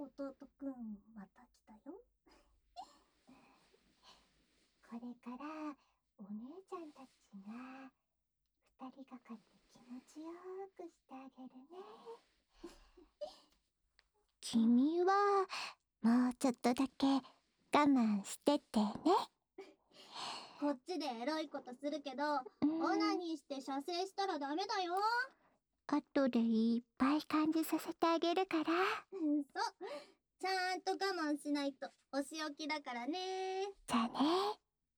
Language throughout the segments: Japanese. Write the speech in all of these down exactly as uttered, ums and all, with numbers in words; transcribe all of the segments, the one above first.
弟くん、また来たよ。これからお姉ちゃんたちが二人がかりで気持ちよくしてあげるね。君はもうちょっとだけ我慢しててね。 こっちでエロいことするけど、オナニーして射精したらダメだよ。 後でいっぱい感じさせてあげるから。 そう。ちゃんと我慢しないとお仕置きだからね。 じゃあね。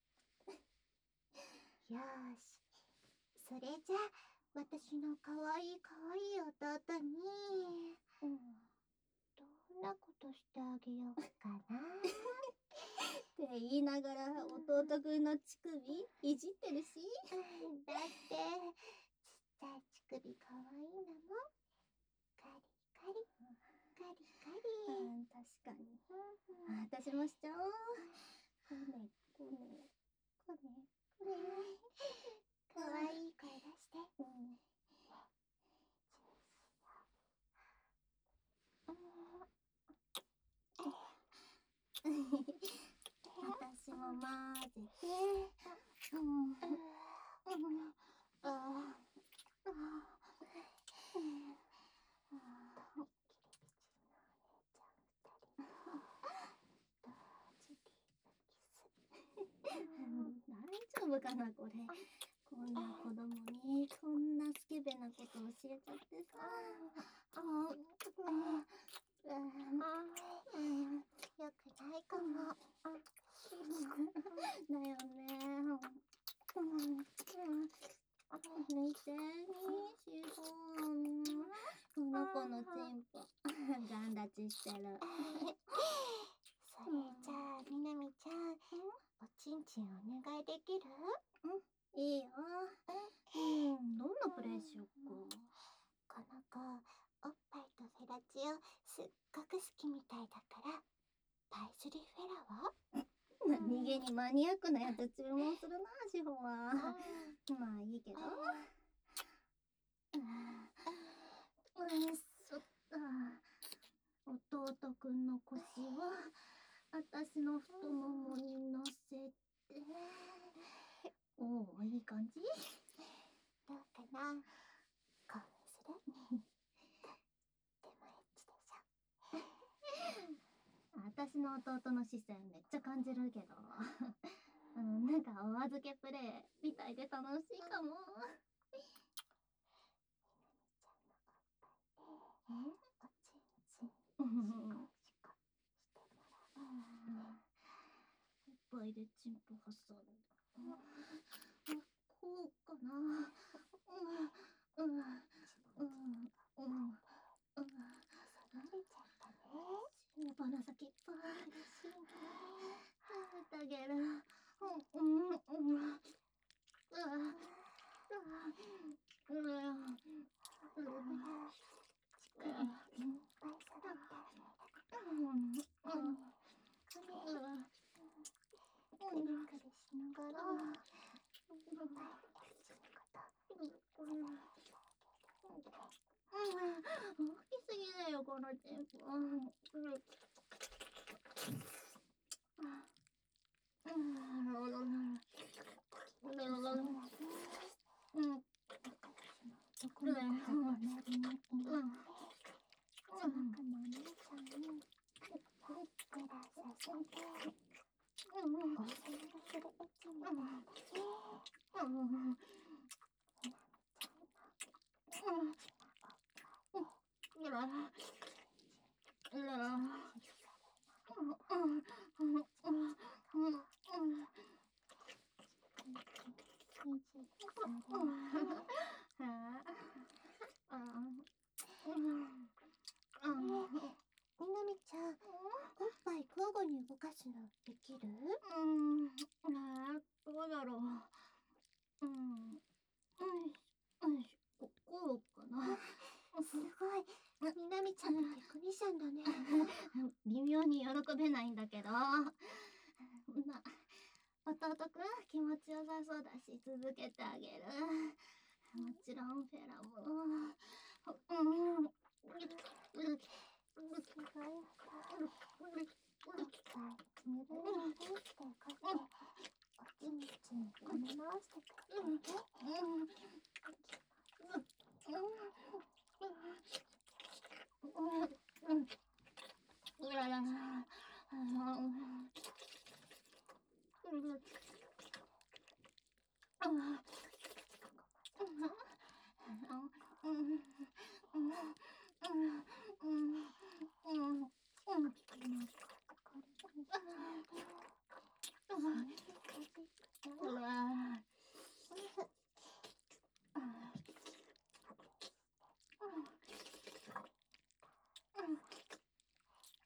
よーし。それじゃあ、私のかわいいかわいい弟に、うん、どんなことしてあげようかな。 って言いながら弟くんの乳首いじってるし。 だって、ちっちゃい乳首かわいいのも。カリカリ、カリカリ。 うん、確かに。私もしちゃおう。こね、こね、こね、こね。 かわいい声出して。うん。 私も混ぜて。うん。うん。ああ。大丈夫かなこれ。こんな子供にこんなスケベなこと教えちゃってさ。ああ。 よくないかも。 だよね。見て、にしごん。この子のチンポ、ガン立ちしてる。 それじゃあ、みなみちゃん、おちんちんお願いできる？ うん、いいよ。うん、どんなプレイしよっか。この子、おっぱいとフェラチオすっごく好きみたいだから、パイスリーフェラは？ 何気にマニアックなやつ注文するな、志保は。まあいいけど。うん、そっと。弟くんの腰を私の太ももに乗せて。おお、いい感じ？ どうかな？興奮する？でもエッチでしょ。 私の弟の視線めっちゃ感じるけど、うん、なんかお預けプレイみたいで楽しいかも。 みなみちゃんのおっぱいで、おちんちんシコシコしてもらう。 おっぱいでチンポ挟んだ。こうかな。うんうんうんうんうん。 挟まれちゃったね。 下鼻先いっぱい。嬉しいね。食べてあげる。うんうんうん。うわうわうわ。 ほらほら、乳首いっぱい触ってあげる。 うんうん。 こねこね。くるくるしながら、いっぱいエッチなこと触らせてあげる。 大きすぎだよこのチンポ。うん。 男の子が隣にいない。その子のお姉ちゃんにふっくらさせて、王様がするエッチみたいだね。みなみちゃんの大きなおっぱいで、みなみちゃん、おっぱい交互に動かすのできる？ うん、どうだろう。うん、うん、うん、ここうかな。 すごい、みなみちゃんってテクニシャンだね。 微妙に喜べないんだけど。ま、弟くん気持ちよさそうだし続けてあげる。もちろんフェラも。うん。 すごい音。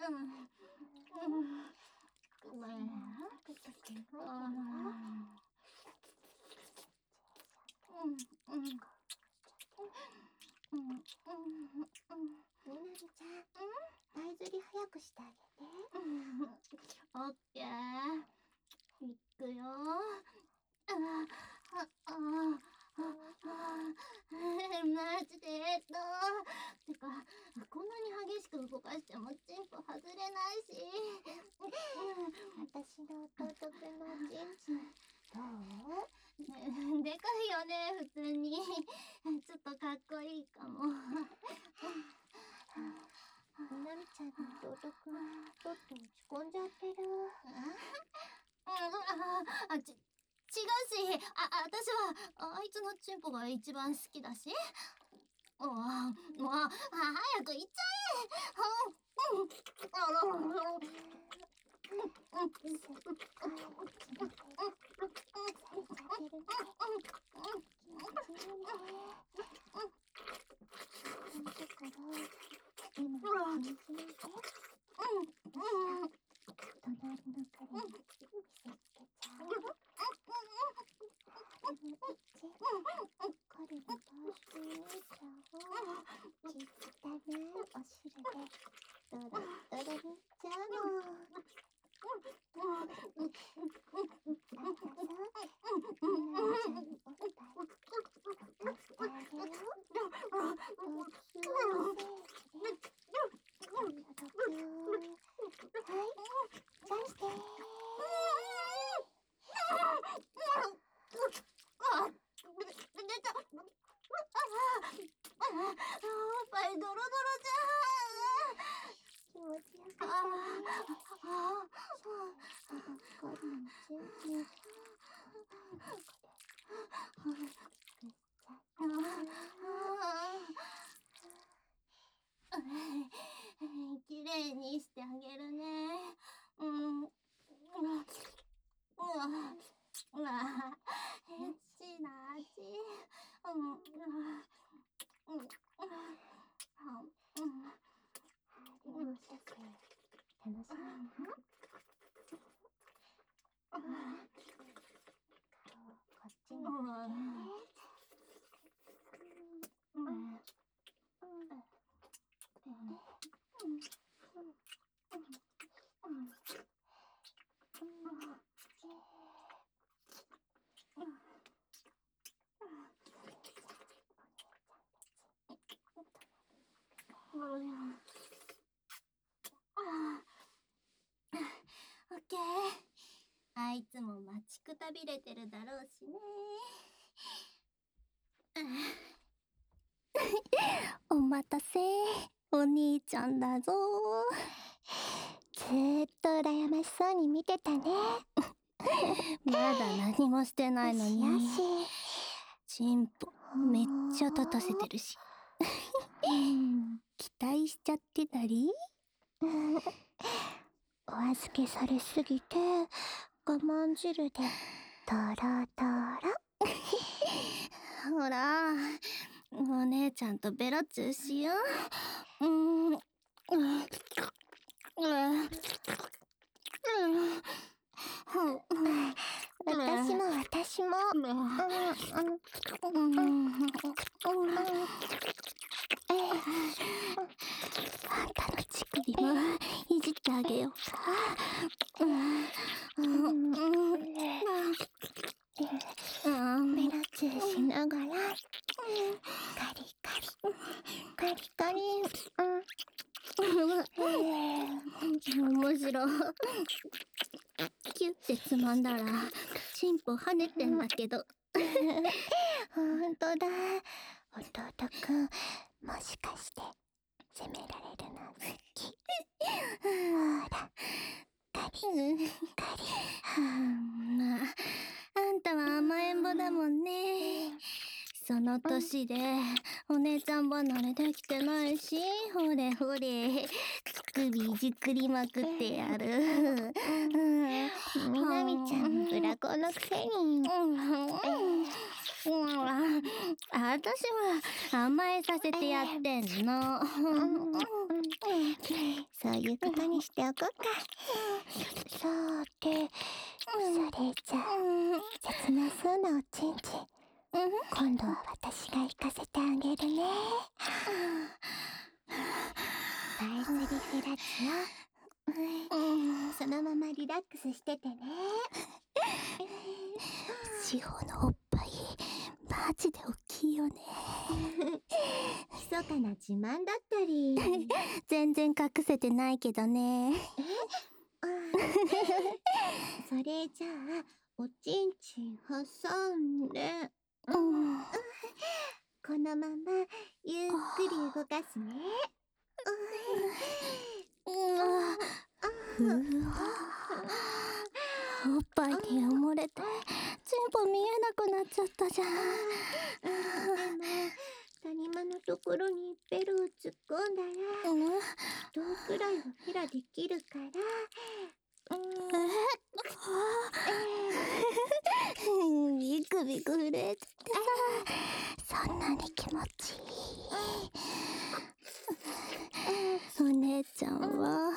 ごめん。みなみちゃん、前釣り早くしてあげて。オッケー。いくよ。ああ、マジでえっと。てか、こんなに激しく動かしてもチンポ外れないし。私の弟くんのチンチン、どう？でかいよね、普通に。ちょっとかっこいいかも。みなみちゃんの弟くん、ちょっと落ち込んじゃってる。あ、あ、ち、違うし、あ、あ、私は、あいつのチンポが一番好きだし。あ、もう、あ、早く行っちゃえ。うん、うん、あら、うん、きれいにしてあげるね。うん。うわ、うわ、エッチな味。うん、うん、うん、うん、うん、楽しみな。こっちに。オッケー。あいつも待ちくたびれてるだろうしね。お待たせ、お兄ちゃんだぞ。ずーっと羨ましそうに見てたね。まだ何もしてないのに。チンポめっちゃ立たせてるし。期待しちゃってたり。お預けされすぎて我慢汁でトロトロ。ほら、お姉ちゃんとベロチューしよう。うん、うん、うん、私も私も。あんたの乳首もいじってあげようか。ベロチューしながらカリカリカリカリ。面白い。キュッてつまんだらチンポ跳ねてんだけど。ほんとだ。弟くん、もしかして責められるの好き？ほら、カリカリ。まあ、あんたは甘えん坊だもんね。その年でお姉ちゃん離れできてないし、ほれほれ乳首いじくりまくってやる。みなみちゃんブラコのくせに。 うん私は甘えさせてやってんの。 そういうことにしておこうか。そうで、それじゃあ切なそうなおちんちん、今度は私が行かせてあげるね。パイスリフェラチオ、そのままリラックスしててね。志保のおっぱいマジで大きいよね。密かな自慢だったり全然隠せてないけどね。 それじゃあおちんちん挟んで、 うん、 このままゆっくり動かすね。 うわおっぱいに埋もれてチンポ見えなくなっちゃったじゃん。 でも谷間のところにベルを突っ込んだら、 うん、 どうくらいはフェラできるから。 うんビクビク震えててさ、そんなに気持ちいい。お姉ちゃんは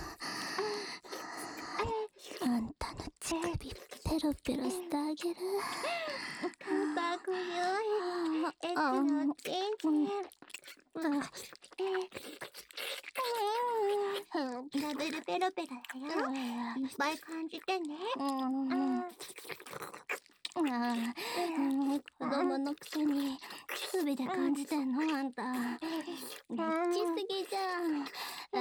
あんたの乳首ペロペロしてあげる。 バカよい、エッグのおちんちん。ダブルペロペロだよ。いっぱい感じてね。 子供のくせに乳首で感じてんのあんた。リッチすぎじゃん。 こ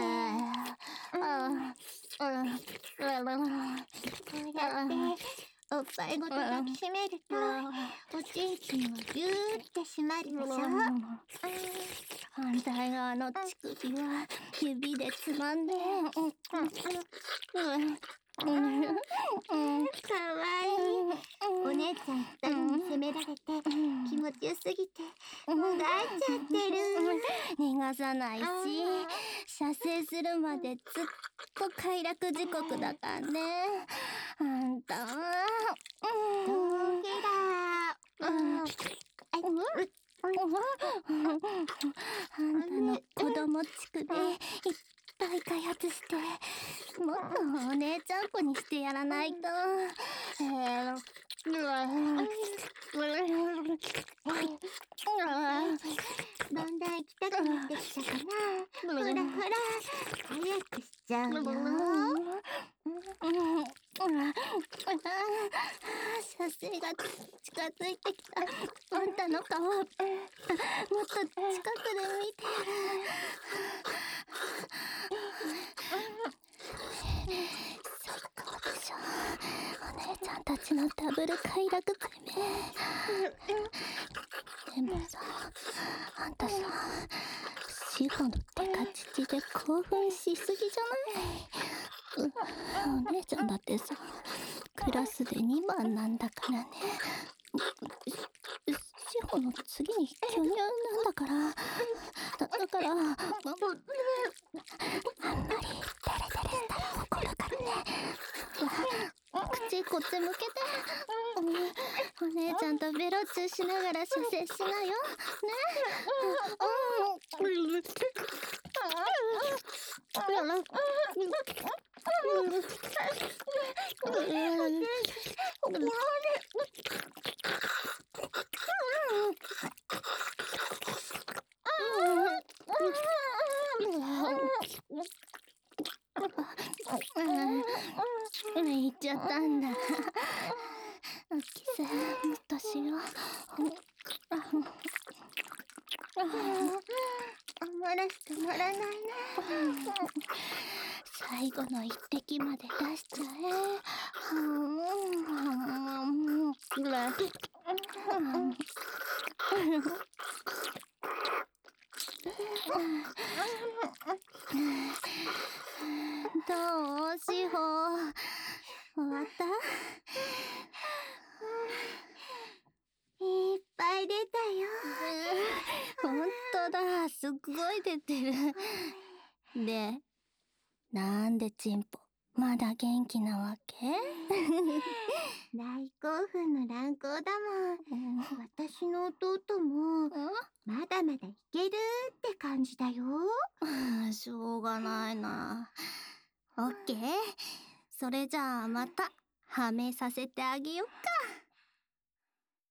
うやっておっぱいごと抱きしめると、おちんちんはギューって締まるでしょ。 反対側の乳首は指でつまんで、かわいい。お姉ちゃん二人に責められて気持ちよすぎてもがいちゃってる。 逃がさないし、射精するまでずっと快楽時刻だからね。あんたはドーフェラー。 あんたの子供乳首いっぱい開発してもっとお姉ちゃん子にしてやらないと。えーだんだん行きたくなってきたかな。ほらほら早くしちゃうよ。 射精が近づいてきた。あんたの顔もっと近くで見てる。最高でしょお姉ちゃんたちのダブル快楽攻め。でもさ、あんたさ、志保のデカ乳で興奮しすぎじゃない？お姉ちゃんだってさ、クラスでにばんなんだからね。志保の次に巨乳なんだから。だ, だから、ま、あんまりデレデレしたら怒るからね。口こっち向けて。お姉ちゃんとベロチューしながら射精しなよ。ね。言っちゃったんだ。キスもっとしよう。 余らしてもらないな。 最後の一滴まで出しちゃえ。どう志保、終わった？ いっぱい出たよ。 ほんとだ、すっごい出てる。で、なんでチンポまだ元気なわけ？ 大興奮の乱行だもん。私の弟もまだまだいけるって感じだよ。 しょうがないな。オッケー。それじゃあまたはめさせてあげよっか。